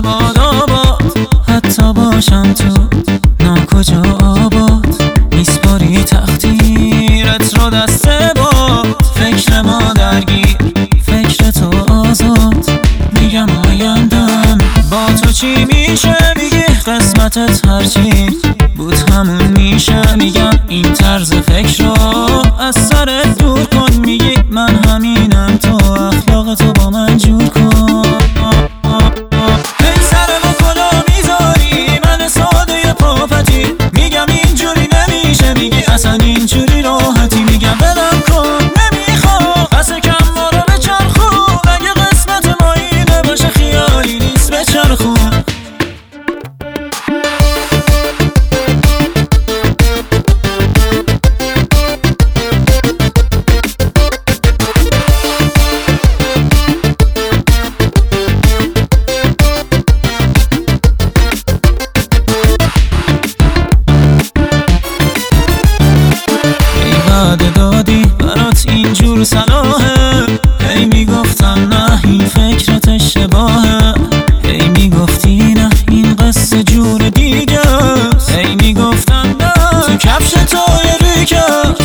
باد آباد، حتی باشم تو ناکجا آباد. میسپاری تقدیرت رو دست باد، فکر ما درگیر فکر تو آزاد. میگم آیندم با تو چی میشه، میگی قسمتت هرچی بود همون میشه. میگم این طرز فکر رو از سرت دور کن، میگی من همینم تو اخلاق تو با من جور کن. سرمو کلا میذاری من ساده پاپتی، میگم اینجوری نمیشه، میگی اصلا اینجوری راحتی. میگم بدم کن نمیخوام قصد کم ما رو بچرخون، اگه قسمت ما اینه باشه خیالی نیست بچرخون. دادی برات اینجور صلاحه، هی میگفتم نه این فکرت اشتباهه، هی میگفتی نه این قصه جور دیگه، هی میگفتم نه تو کفش توی ریکه